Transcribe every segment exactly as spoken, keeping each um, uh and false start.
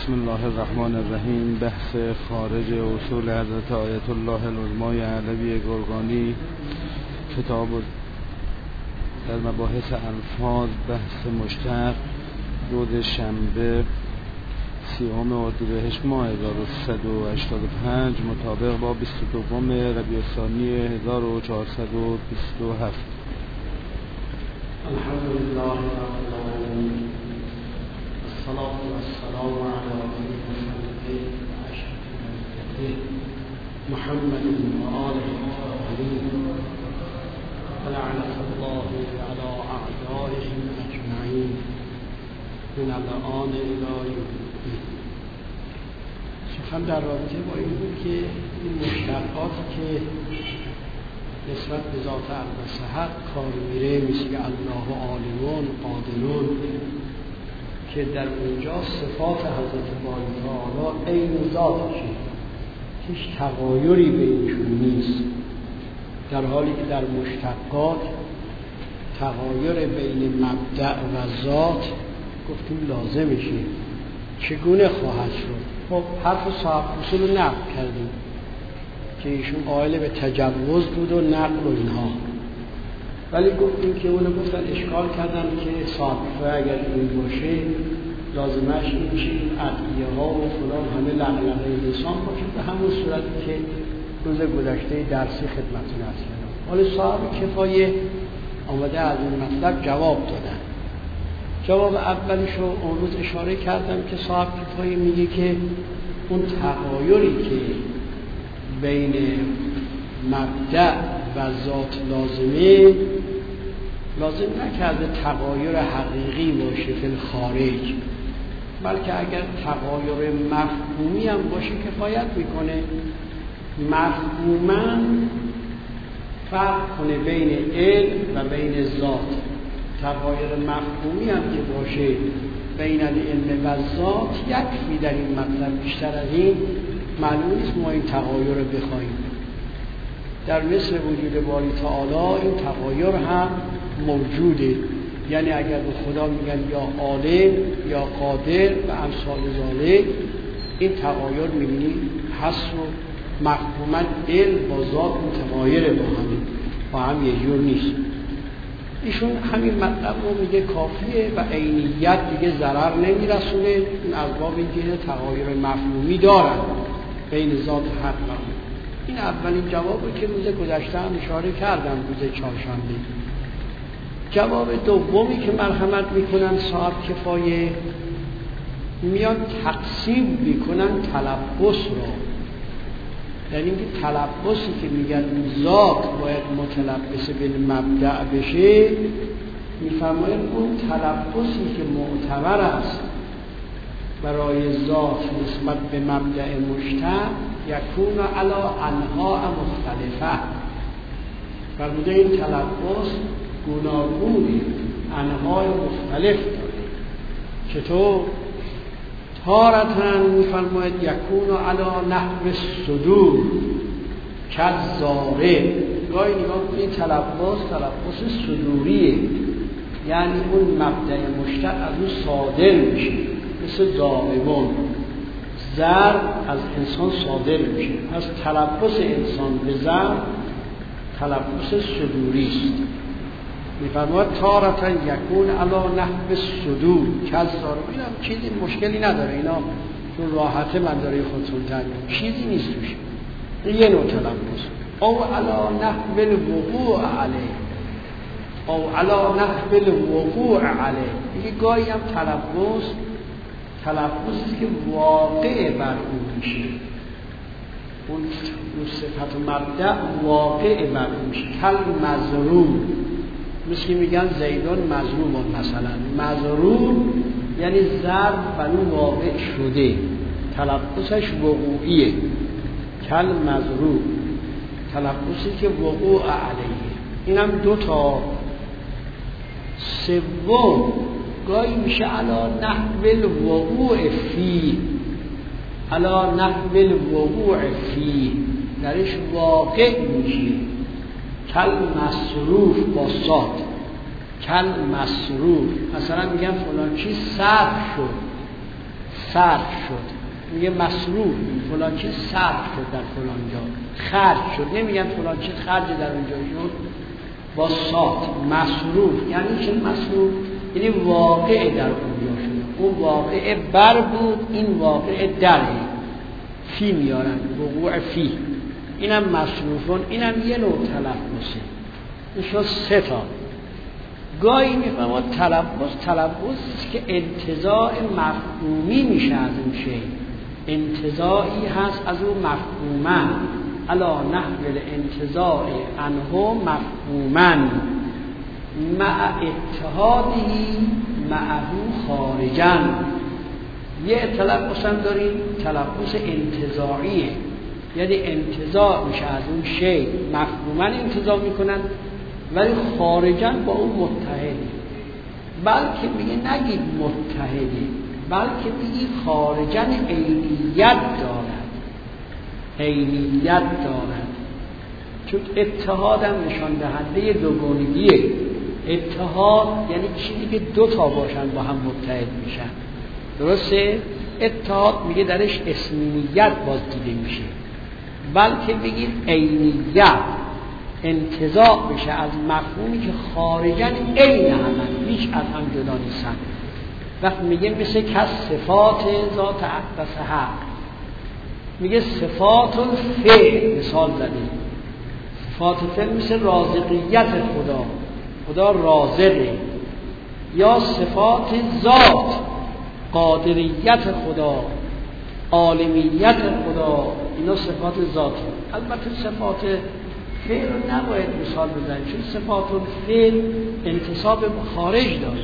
بسم الله الرحمن الرحیم. بحث خارج اصول حضرت آیت الله العظمای علوی گرگانی، کتاب در مباحث الفاظ، بحث مشتق، روز شنبه سیوم اردیبهشت ماه هزار و سیصد و هشتاد و پنج مطابق با بیست و دوم ربیع الثانی هزار و چهارصد و بیست و هفت. الحمدلله رب العالمین، الصلاة والسلام علی رسوله اشرف المرسلین محمد و آله الطاهرین و لعنة الله علی اعدائهم اجمعین من الآن الی یوم الدین. سخن در رابطه با این بود که این مشتقاتی که نسبت به ذات البصحق کار میره، مثل الله عالمون، قادرون، که در اونجا صفات حضرت باری تعالی عین ذاتشه، هیچ تغایری بینشون نیست، در حالی که در مشتقات تغایر بین مبدأ و ذات گفتیم لازمشه. چگونه خواهد شد؟ خب حرف صاحب اصول رو نقل کردیم که ایشون قائل به تجوز بود و نقل و اینها، ولی گفتیم که اونو گفتن اشکال کردن که صاحبه اگر این باشه لازمش این میشه این ادعیه ها و فلان همه لغلغه لسان باشه، به همون صورتی که روز گذشته درسی خدمتتون عرض کردم. حالا صاحب کفایه آمده از این مطلب جواب دادن. جواب اولیش رو اون روز اشاره کردم که صاحب کفایه میگه که اون تغایری که بین مبدأ و ذات لازمه، لازم نکرده تغایر حقیقی باشه فی الخارج، بلکه اگر تغایر مفهومی هم باشه کفایت میکنه. مفهوما فرق کنه بین علم و بین ذات. تغایر مفهومی هم که باشه بین علم و ذات یکفی در این مطلب، بیشتر از این معلوم نیست ما این تغایر رو بخواهیم. در مثل وجود باری تعالی این تغایر هم موجوده، یعنی اگر به خدا میگن یا عالم یا قادر و امثال ذالک، این تغایر میبینی هست و مفهوما علم با ذات متغایره، با هم با هم یه جور نیست. ایشون همین مطلب رو میگه کافیه و عینیت دیگه ضرر نمیرسونه. این اسباب این که تغایر مفهومی دارن بین ذات حق و اون. این اولین جوابی که روز گذشته هم اشاره کردم، روز چهارشنبه. جواب دومی که مرحمت میکنن صاحب کفایه، میان تقسیم میکنن تلبس رو، یعنی اینکه تلبسی که میگن ذات باید متلبس بالمبدأ بشه، میفرماید اون تلبسی که معتبر است برای ذات نسبت به مبدأ مشتق یکون علی انواع مختلفه. فرموده این تلبس گوناگونی، انواع مختلف داره. چطور؟ تارتن میفرماید یکون علی نحو صدور کالزاره. گاهی نگاه کنید تلبس تلبس صدوریه، یعنی اون مبدأ مشتق از اون صادر میشه، مثل دائمون زر از انسان صادر میشه. از تلبس انسان به زر تلبس صدوری است. میفرماید تارتن یکون علی نحو صدور کالزاره. اینا چیزی مشکلی نداره، اینا چون راحته من داره خودتون تعلیم چیزی نیست توش. این یه نوع تلبس. او علی نحو الوقوع علیه، او علی نحو الوقوع علیه. دیگه گاهی هم تلبس تلبسی که واقع بر اون میشه، اون صفت و مبدأ واقع بر اون میشه. کل مضروب، مثل که میگن زیدان مضروب، مثلا مضروب یعنی ضرب بر اون واقع شده، تلبسش وقوعیه. کل مضروب تلبسی که وقوع علیه. این هم دو تا. سوم گاهی میشه علا نحو الوقوع فی، علا نحو الوقوع فی، درش واقع میشه. کل مصروف با صاد، کل مصروف، مثلا میگن فلان چیز صرف شد. صرف شد، میگه مصروف، فلان چیز صرف شد در فلان جا، خرج شد. نمیگن فلان چیز خرج در اونجا شد با صاد. مصروف یعنی چه؟ مصروف یعنی واقع در اونجا شد. اون واقع بر بود، این واقع دره، فی میارن، وقوع فی. اینم مصروفون، اینم یه نوع تلفظه. این شد سه تا. گاهی میفهمد تلفظ تلفظ که انتزاع مفهومی میشه از اون شی، انتزاعی هست از اون مفهوما، علا نحو الانتزاع عنه مفهوما مع اتحادی معه خارجا. یه تلفظ هم داریم تلفظ انتزاعیه، یعنی انتزاع میشه از اون شی، مفهوما انتزاع میکنن ولی خارجا با اون متحدی. بلکه میگه نگید متحدی، بلکه میگه خارجا عینیت دارد، عینیت دارد. چون اتحاد هم نشان دهنده دوگانگیه. اتحاد یعنی چیزی که دو تا باشن با هم متحد میشن. درسته؟ اتحاد میگه درش اسمیت باز دیده میشه، بلکه بگید عینیت، انتزاع بشه از مفهومی که خارجاً عین همن، هیچ از هم جدا نیستن. وقتی میگه مثل کس صفات ذات اقدس حق، میگه صفات الفعل، مثال زدیم صفات فعل مثل رازقیت خدا، خدا رازقه، یا صفات ذات، قادریت خدا، عالمیت خدا، اینا صفات ذات. البته صفات فعل رو نباید مثال بزنیم، چون صفات الفعل انتصاب به خارج داره،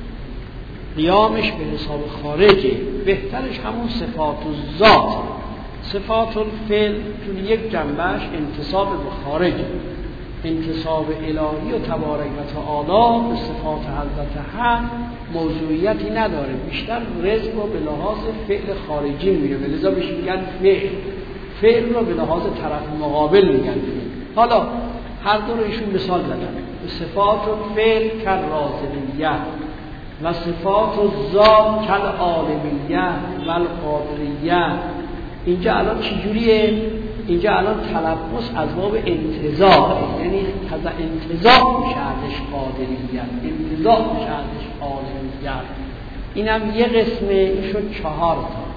قیامش به حساب خارجه. بهترش همون صفات الذات. صفات الفعل چون یک جنبهش انتصاب به خارجه، انتصاب الهی و تبارک و تعالی به صفات حضرت حق موضوعیتی نداره، بیشتر رزق رو به لحاظ فعل خارجی میگه، لذا بهش میگن فعل. فعل رو به لحاظ طرف مقابل میگن فعل. حالا هر دو رو ایشون مثال زدن. صفات الفعل کل رازقیت و صفات الذات کل عالمیت و القادریت. اینجا الان چجوریه؟ اینجا الان تلفظ از باب انتزاع، یعنی انتزاع میشه ازش قادریت، انتزاع میشه ازش عالمیت. اینم یه قسمه، این شد چهار تا.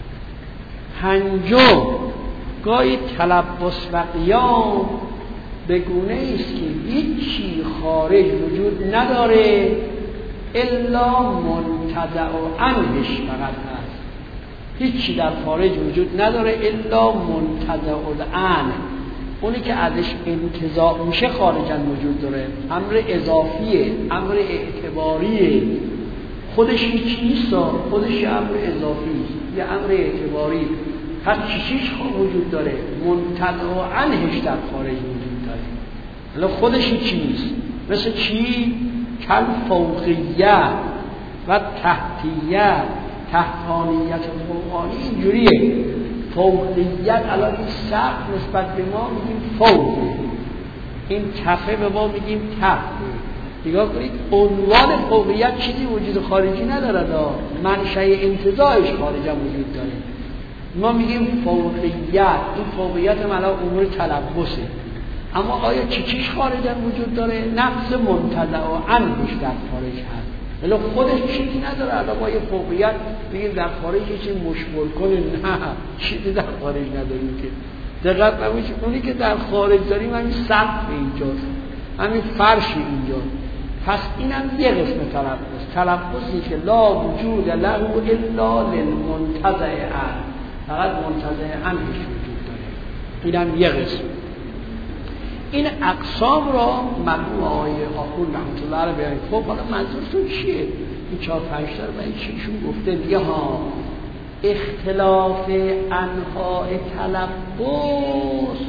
پنجم، گاهی تلبس و قیام به گونه است که هیچی خارج وجود نداره الا منتزع عنهش فقط هست. هیچی در خارج وجود نداره الا منتزع عنه، اونی که ازش انتزاع میشه خارجا وجود داره. امر اضافیه، امر اعتباریه، خودش هیچ نیست، خودش امر اضافی یه امر اعتباری. هر چیزیش وجود داره، منتزع عنهش در خارج وجود داره، حالا خودش هیچ نیست. مثل چی؟ کل فوقیت و تحتیت، تحتانیت و فوقانی. اینجوریه فوقیت، الان این سقف نسبت به ما میگیم فوق، این تفه به ما میگیم تحت. نگاه کنید عنوان فوقیت چیزی وجود خارجی نداره، منشأ انتزاعش خارجا وجود داره. ما میگیم فوقیت، این فوقیت ملا امور تلبسه. اما آیا چی چیش خارجا وجود داره؟ نفس منتزع عنهش در خارج هست، ولی خودش چیزی نداره. الان با یه فوقیت بگیم در خارج چیزی مشمول کنه، نه، چیزی در خارج نداریم که. دقت نمیشه اونی که در خارج داریم همین سقف اینجاست، همین فرش اینجاست. پس اینم یه قسم تلبس، تلبسی که لا وجود له الا للمنتزع عنه، فقط منتزع عنهش وجود داره. اینم یه قسم. این اقسام را مرحوم آقای آخوند رحمت الله علیه بیان. خب حالا منظورتون چیه؟ این چهار پنج تا رو برای چیشون گفته دیگه ها. اختلاف انواع تلبس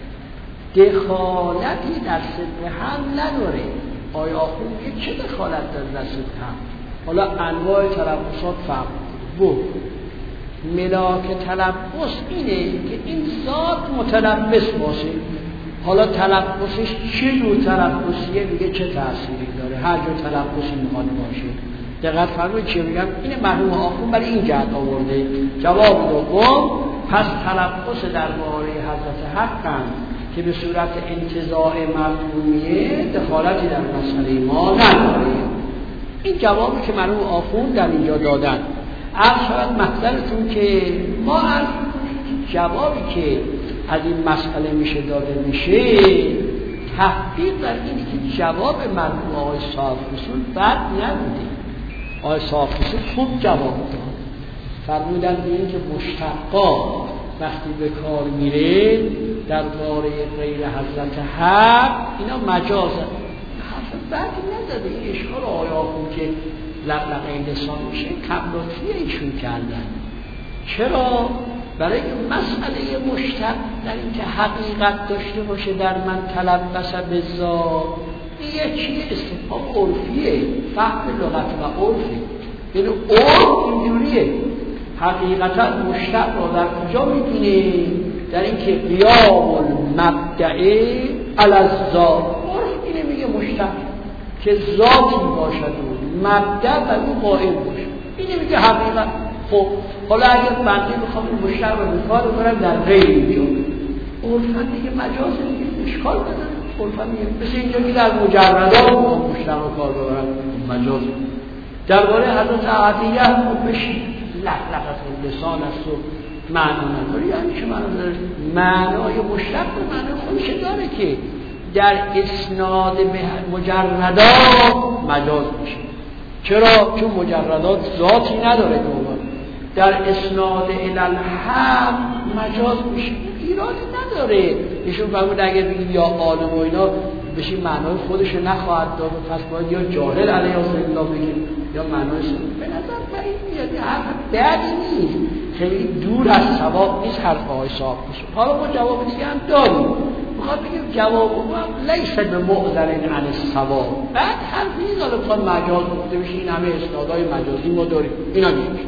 دخالتی در صدق هم نداره. آقای آخوند میگه چه دخالت در صدق هم؟ حالا انواع تلبسات فرق بود. ملاک تلبس اینه که این ذات متلبس باشه. حالا تلبسش چه جور تلبسیه، میگه چه تأثیری داره، هر جور تلبسی میخواد باشه. دقت فرمایید چی میگم. این مرحوم آخوند برای این جهت آورده. جواب دوم، پس تلفظ درباره حضرت حقم که به صورت انتزاع مفهومیه دخالتی در مسئله ما نداره. این جوابی که مرحوم آخوند در اینجا دادن. عرض شود محضرتون که ما عرض جوابی که از این مسئله میشه داده میشه تحقیق در اینه که جواب مرحوم آقای صاحب اصول بد نبوده. آقای صاحب اصول خوب جواب داد. فرمودن به این که مشتقا وقتی به کار میره درباره غیر حضرت حق اینا مجازه. حرف بدی نداده. این اشکال آقای آخوند که لقلقه لسان میشه کم لطفی ایشون کردن. چرا؟ برای مسئله مشتق در این که حقیقت داشته باشه در من تلبس به ذات یه چیه استفهام عرفیه، فهم لغت و عرفه. یعنی عرف اینجوریه حقیقتا مشتق رو در کجا میبینه؟ در این که قیام المبدعه علی الذات. عرف اینه میگه مشتق که ذاتی باشد و مبدع بر اون قائم باشه. اینه میگه حقیقت. خب حالا اگر بنده میخوام این مشتق رو بکار بکنم در غیر اینجا عرفا دیگه مجاز دیگه اشکال نداره. عرفا میگه مثل اینجا که در مجردات میخوام مشتق رو کار ببرم مجاز. درباره حضرت عطیه هم بشید لقلقت لسان است و معنا نداره. یعنی چه معنا داره؟ معنای مشتق به معنای خودش داره که در اسناد به مجردات مجاز میشه. چرا؟ چون مجردات ذاتی نداره دوباره. در اسناد الالحق مجاز میشه. ایرادی نداره. ایشون فرمود اگر بگید یا عالم و اینا بشین معنای خودش نخواهد داد پس باید یا جاهل علیه الله بگیم یا معنای سنی. به نظر بعید میاد. حرف بدی نیست. خیلی دور از صواب نیست حرف آقای صاحب بشه. حالا ما جواب دیگه هم داریم. میخواد بگیم جواب ما لیس به معذر عن الصواب. بعد حرف نیست حالا بخواد مجاز گفته بشه این همه اسنادهای مجازی ما داریم. اینا نیست.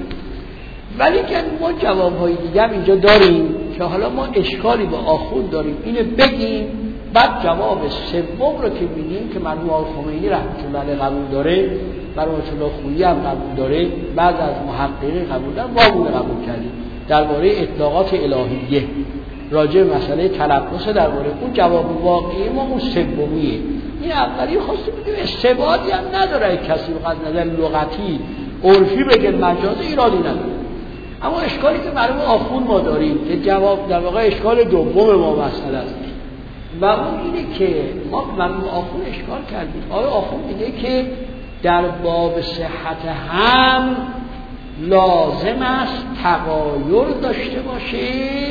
ولی که ما جوابهای دیگه هم اینجا داریم که حالا ما اشکالی با آخوند داریم اینو بگیم. بعد جواب سوم رو که میگیم که مرحوم آقای خمینی رحمت الله علیه قبول داره، مرحوم الله خویی هم قبول داره، بعض از محققین قبول دارن، ما قبول کردیم درباره اطلاقات الهیه راجع به مسئله تلبس درباره اون جواب واقعی ما اون سومیه. این اولی خواستیم بگیم استبعادی هم نداره کسی بخواد نظر لغتی عرفی بگه مجاز ایرادی نداره. اما اشکالی که مرحوم آخوند ما داریم که جواب در واقع اشکال دوم ما مسئله است و اون اینه که ما مرحوم آخوند اشکال کردیم. آیا آخوند میگه که در باب صحت هم لازم است تغایر داشته باشه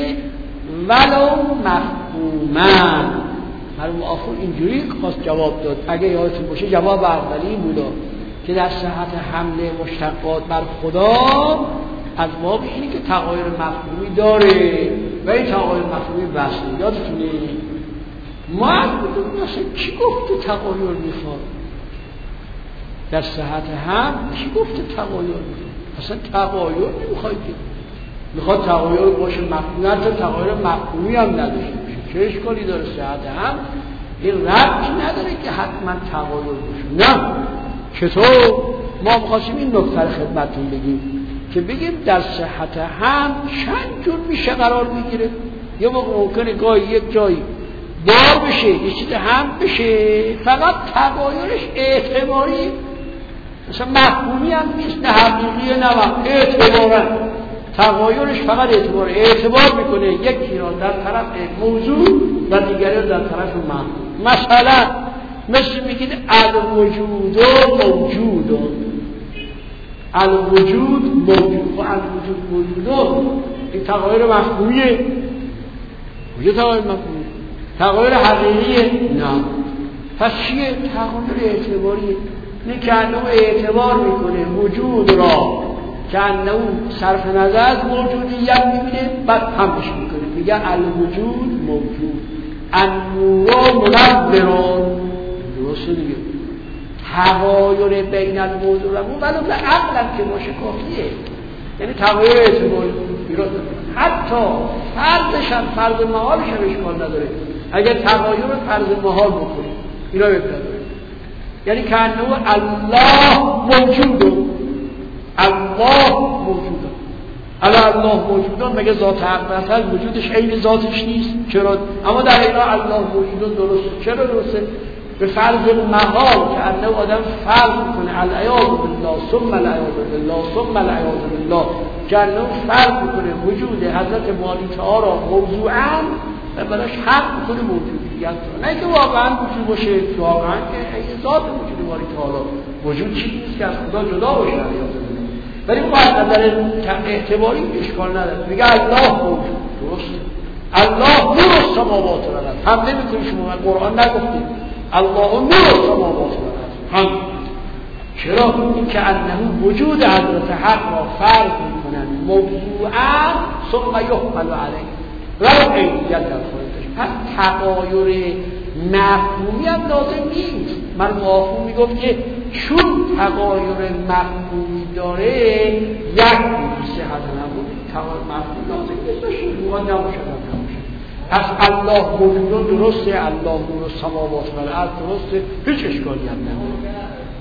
ولو مفهوما. مرحوم آخوند اینجوری خواست جواب داد. اگه یادتون باشه جواب اولی بود که در صحت حمله مشتقات بر خدا از باب اینه که تغایر مفهومی داره و این تغایر مفهومی وصله. یادتونه ما از بودیم مثلا چی گفته تغایر میخواد در صحت هم؟ چی گفته تغایر میخواد؟ اصلا تغایر نمیخواد که میخواد تغایر باشه مفهومی، حتی تغایر مفهومی هم نداشته باشه. چه اشکالی داره صحت هم؟ این ربطی نداره که حتما تغایر باشه. نه چطور؟ ما میخواستیم این نکته رو خدمتتون بگیم که بگیم در صحت هم چند جور میشه قرار میگیره. یه موقع ممکنه گاهی یک جایی بار بشه یه چیز هم بشه فقط تغایرش اعتباری، مثلا مفهومی هم نیست، نه حقیقیه نه اعتبارا تغایرش فقط اعتبار اعتبار میکنه یکی را در طرف موضوع و دیگری را در طرف مفهوم. مثلا مثل میگید الوجود و موجود، الوجود موجود و الوجود موجود این تغایر مفهومیه. کجا تغایر مفهومیه؟ تغایر حقیقیه؟ نه. پس چیه؟ تغایر اعتباریه. نه که انه اعتبار میکنه وجود را که انه صرف نظر از موجودیت میبینه بعد همش میکنه میگه الوجود موجود النور منورون. درسته دیگه. تغایر بین الموضوع و مو ولو به عقلم که باشه کافیه. یعنی تغایر اعتباری حتی فرضش هم فرض محالش هم اشکال نداره اگر تغایر فرض محال بکنه اینا بهتر داره. یعنی که انه الله موجود الله موجوده. الا الله موجوده مگه ذات اقدس وجودش عین ذاتش نیست؟ چرا؟ اما در اینا الله موجوده درسته. چرا درسته؟ به فرض محال که انه آدم فرض کنه العیاذ بالله ثم العیاذ بالله ثم العیاذ بالله که انه فرض کنه وجود حضرت مالی تعالی موضوعا و براش حق کنه موجودیت، نه که واقعا وجود باشه، واقعا که این ذات وجود مالی تعالی وجود چیزی نیست که از خدا جدا باشه العیاذ بالله. ولی اون از نظر اعتباری اشکال نداره، میگه الله موجود درسته. الله نور السماوات و الارض. هم نمیکنی شما قرآن نگفتید الله نور السماوات و الارض. هم چرا؟ این که انه وجود حضرت حق را فرض میکنن موضوعا ثم یحمل علیه و عینیت در خودش. پس تغایر مفهومی هم لازم نیست. من مفهوم میگفت که چون تغایر مفهومی داره یک صحت نبود، تغایر مفهومی لازم نیست باشه، موقع نباشه نباشه. پس الله موجود درسته، الله نور السماوات و الارض درسته، هیچ اشکالی هم نداره.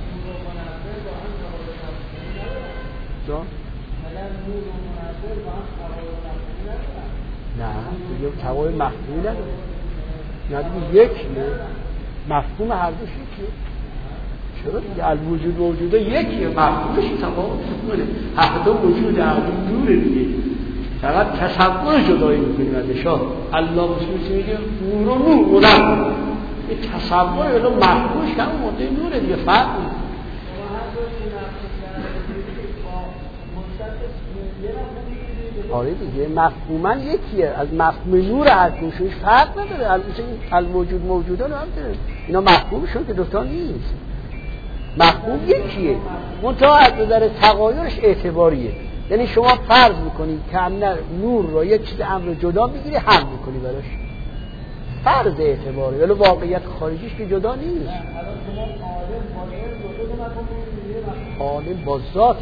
نه دیگه تغایر مفهومی نداره، نه دیگه یک مفهوم هر دوش یکیه. چرا دیگه الوجود وجوده یکیه، مفهومش تفاوت میکنه. هر دو وجود هر دو نوره دیگه، فقط تصور جدایی میکنیم ازشا. الله بسیار میگه نور و نور مدر، این تصور یا مفهومش که همون ماده نوره دیگه، فرق نیست. آره دیگه مفهوماً یکیه، از مفهوم نور هر دوشش فرق نداره. البته الموجود موجودان هم داره، اینا مفهومشون که دوتا نیست، مفهوم یکیه، منتها از نظر تغایرش اعتباریه. یعنی شما فرض میکنید که نور را یک چیز امر جدا میگیری هم میکنی براش، فرض اعتباری، ولی واقعیت خارجیش که جدا نیست. عالم با ذاتش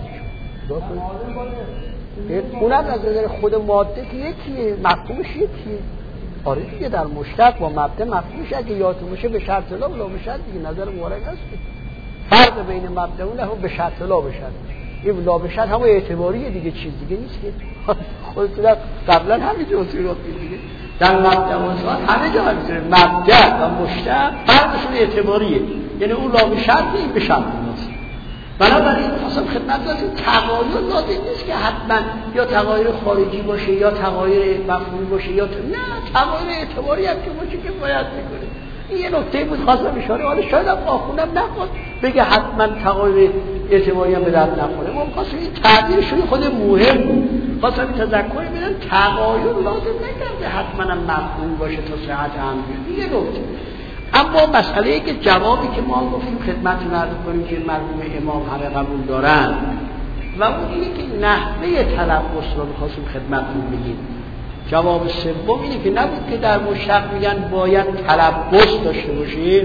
اونم از نظر خود ماده که یکیه، مفهومش یکیه. آره دیگه در مشترک با مبدا مفهومش اگه یادتون باشه به شرط لا ولا به شرط دیگه، نظر مورد هست. فرق بین مبدا و له به شرط لا به شرط، این لا به شرط هم اعتباریه دیگه، چیز دیگه نیست که خودتون قبلا همینجور اصول گفتید دیگه. در مبدا و ذات همه جا همینطوره، مبدا و مشترک فرقشون اعتباریه، یعنی اون لا به شرط این به شرط نیست. بنابراین خواستم خدمت دارم تغایر لازم نیست که حتما یا تغایر خارجی باشه یا تغایر مفهومی باشه یا ت... نه تغایر اعتباری هم که باشه که باید میکنه. این یه نکته بود خواستم اشاره، حالا شاید هم آخونم نخواد بگه حتما تغایر اعتباری هم به درد نخوره. ما خواستم این تعبیرشون خود مهم بود، خواستم این تذکری بدم تغایر لازم نکرده حتما هم مفهومی باشه تا صحت هم بیاد. یه نکته. اما مسئله ای که جوابی که ما گفتیم خدمتتون عرض کنیم که مرحوم امام همه قبول دارن و اون اینه که نحوه تلفظ رو می‌خواستیم خدمتتون بگیم. جواب سوم اینه که نبود که در مشتق میگن باید تلفظ داشته باشه،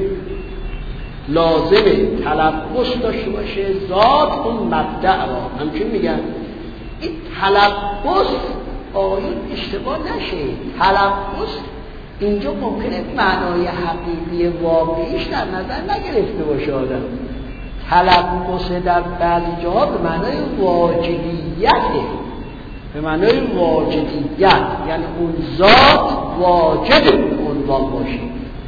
لازمه تلفظ داشته باشه ذات اون مبدأ را. همچنین میگن این تلفظ آیون اشتباه نشه، تلفظ اینجا ممکنه معنای حقیقی واقعیش در نظر نگرفته باشه آدم. تلفظ در بعضی جاها به معنای واجدیته، به معنای واجدیت، یعنی اون ذات واجد اون عنوان باشه.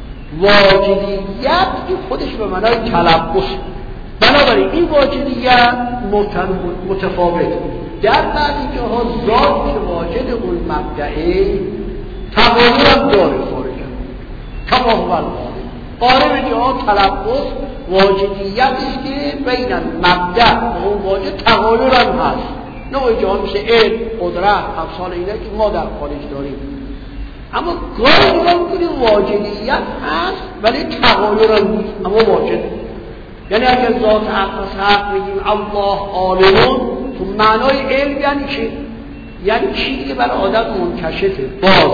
واجدیت این خودش به معنای تلفظ. بنابراین این واجدیت متفاوت، در بعضی جاها ذات که واجد اون مبدعه تغایر هم داره خارجه، کما هو الغالب. غالب جاها تلفظ واجدیت است که بین مبدع و اون واجد تغایر هم هست. نوع جاها میشه علم، قدرت، افصال اینه که ما در خارج داریم. اما گاهی هم کنیم واجدیت هست ولی تغایر هم نیست، اما واجد. یعنی اگر ذات اقدس حق میگیم الله عالمون، تو معنای علم یعنی چی؟ یعنی چیزی که برای آدم منکشفه، باز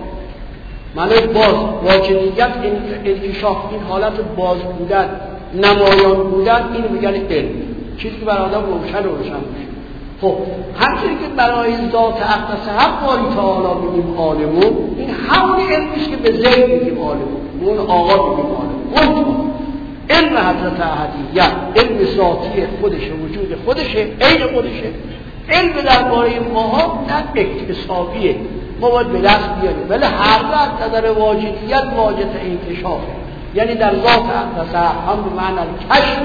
معنای باز، واجدیت انکشاف، این حالت باز بودن، نمایان بودن، این میگن علم، چیزی که برای آدم روشن روشن میشه. خب همچنین که برای ذات اقدس حق باری تعالی میگیم عالمون، این همون علمیست که به زید میگیم عالمون، اون آقا میگیم عالمون. اون علم حضرت احدیت علم ذاتی خودشه، وجود خودشه، عین خودشه. علم درباره ماها نه اکتسابیه، ما باید به دست بیاریم، ولی هر دو از نظر واجدیت واجد انکشافه، یعنی در ذات اقدس هم به معنی کشف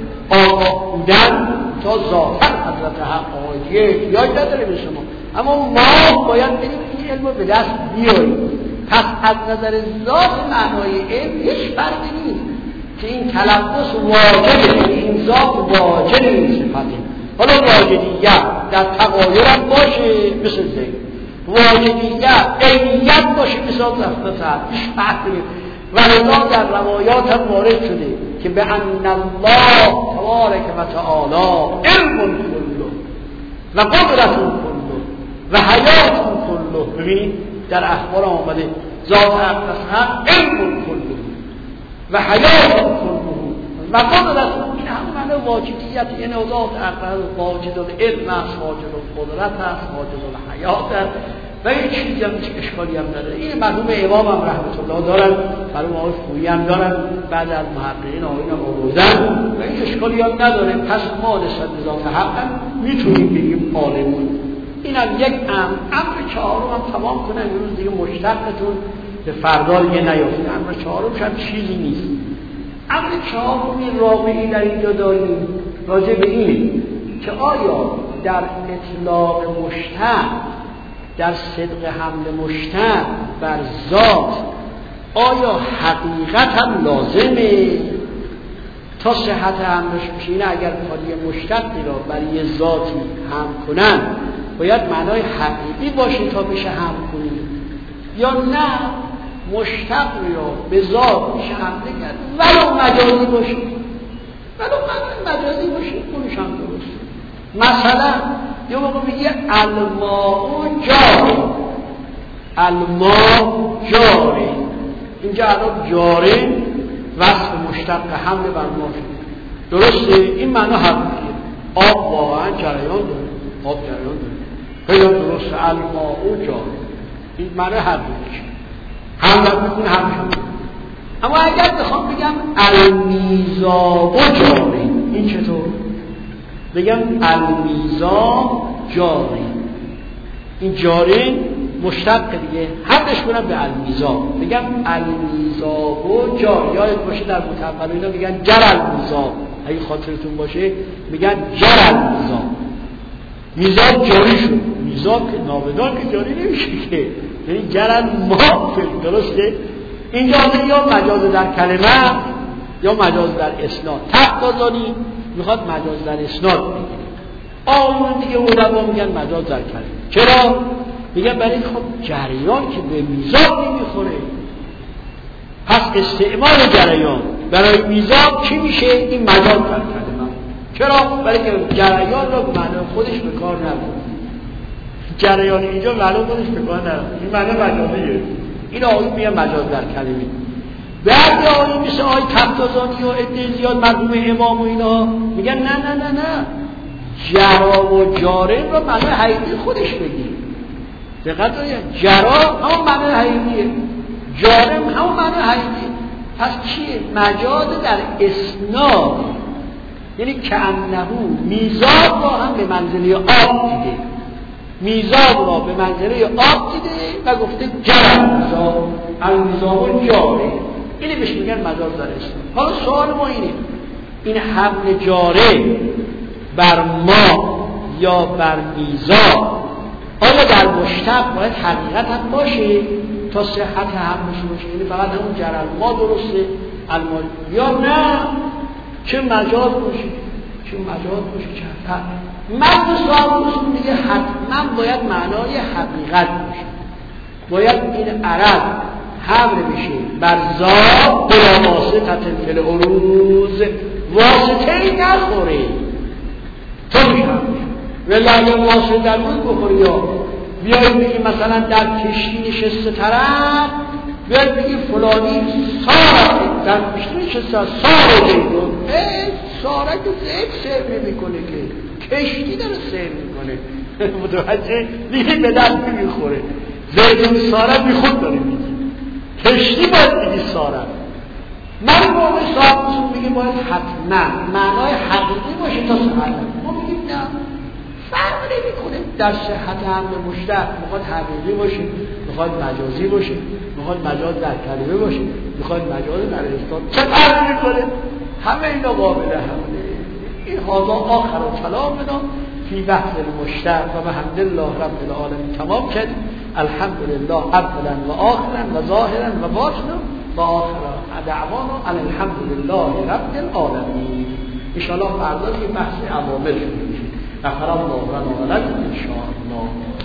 آگاه بودن تا ذات حضرت حق آقاییه احتیاج نداره به شما، اما ما باید بریم این علم رو به دست بیاریم. پس از نظر ذات معنای علم هیچ فرقی نیست که این تلبس واجبه، این ذات واجب این صفته. حالا واجدیت در تغایر هم باشه مثل زید، واجدیت عینیت باشه مثل حضرت حق، هیچ فرقی نیست. و لذا در روایات هم وارد شده که به ان الله تبارک و تعالی علم کله و قدرت کله و حیات کله. ببینید در اخبار آمده ذات اقدس حق علم کله و حیات کله و قدرت. این هم معنی واجدیت، یعنی ذات اقدس واجد العلم است، واجد القدرت است، واجد الحیات است و این چیزی هم چه اشکالی هم نداره. این مرحوم امام هم رحمت الله دارن، مرحوم آقای خویی هم دارن، بعد از محققین آقایون هم آوردن و این اشکالی هم نداره. پس ما نسبت به ذات حق هم میتونیم بگیم عالمون. این هم یک امر. امر چهارم هم تمام کنن امروز دیگه مشتقتون به فردا دیگه نیافتید. امر چهارمش هم چیزی نیست. امر چهارم این رابعی در اینجا داریم راجع به این که آیا در اطلاق مشتق، در صدق حمل مشتق بر ذات، آیا حقیقت هم لازمه تا صحت حملش بشه؟ این اگر خالی مشتقی را برای یه ذاتی حمل کنن باید معنای حقیقی باشه تا بشه حمل کنید، یا نه مشتق را به ذات میشه حمله کرد ولو مجازی باشه، ولو مجازی باشه اونش هم درست. مثلا یه موقع بگیه الماء جاری، الماء جاری، اینجا الان جاری وصف مشتق حمل بر ما شد، درسته؟ این معنی حقیقیه. آب واقعا جریان داره، آب جریان داره، خیلی درسته. الماء جاری این معنی حقیقیه، حمل میکنه همشون. اما اگر بخوام بگم المیزاب جاری، این چطور؟ بگم المیزاب جاری، این جاری مشتق دیگه، حدش کنم به المیزاب، بگم المیزاب جاری. یادت باشه در متأول اینا میگن جر المیزاب، اگه خاطرتون باشه میگن جر المیزاب، میزاب جاری شد. میزاب که نابدار که جاری نمیشه که، یعنی جر الماء، درسته؟ اینجا یا مجاز در کلمه یا مجاز در اسناد. تقاضانی میخواد مجاز در اسناد بگیره، آن دیگه علما میگن مجاز در کلمه. چرا؟ میگن برای خب جریان که به میزاب نمیخوره، پس استعمال جریان برای میزاب چی میشه؟ این مجاز در کلمه. چرا؟ برای که جریان رو معنی خودش به کار نبود، جریان اینجا معنی خودش به کار نبود، این معنی مجازیه. این آقایی میگن مجاز در کلمه. بعد آقایی مثل آقای تفتازانی و عده زیاد مرحوم امام و اینا میگن نه نه نه نه، جرا و جارم رو معنی حقیقی خودش بگیر. دقت کنید، جرا همون معنی حقیقیه، جارم همون معنی حقیقیه. پس چیه؟ مجاز در اسناد، یعنی که انهو میزاب را هم به منزله آب دیده، میزاب را به منزله آب دیده و گفته جرم میزاب، المیزاب جاره. اینی بهش میگن مجاز در اسناد. حالا سوال ما اینه، این حمل جاره بر ما یا بر میزاب آیا در مشتق باید حقیقت هم باشه تا صحت حملش باشه؟ یعنی فقط همون جرم ما درسته الما، یا نه چه مجاز باشه چه مجاز باشه چه حقیقت. من سوال رسول میگه حتما باید معنای حقیقت باشه، باید این عرض حمل بشه بر ذات بلا واسطه فی العروض، واسطه ای نخوره تو میشه ولی واسطه در روز بخوری. یا بیایی بگی مثلا در کشتی نشسته طرف، بیایی بگی فلانی سارت در کشتی نشسته سار زیدون، ساره که زید سیر نمی کنه که کشتی داره سیر میکنه، متوجه دیگه به دست نمیخوره. زیدون ساره بی خود داره میگی، کشتی باید بگی ساره. من موقع صاحب اصول میگه باید حتما معنای حقیقی باشه تا صحت. ما میگیم نه، فرق نمیکنه در صحت امر مشتق میخواد حقیقی باشه، میخواد مجازی باشه، میخواد مجاز در کلمه باشه، میخواد مجاز در استاد، چه فرق میکنه؟ همه اینا قابل حمله. این حاضر آخر و کلامنا فی بحث المشتق و بحمدالله رب العالمین تمام کرد. الحمدلله اولا و آخرا و ظاهرا و باطنا و آخرا دعوانا الحمدلله رب العالمین. ان شاء الله فردا این بحث عوامل شروع میشه. غفر الله لنا و لکم ان شاء الله.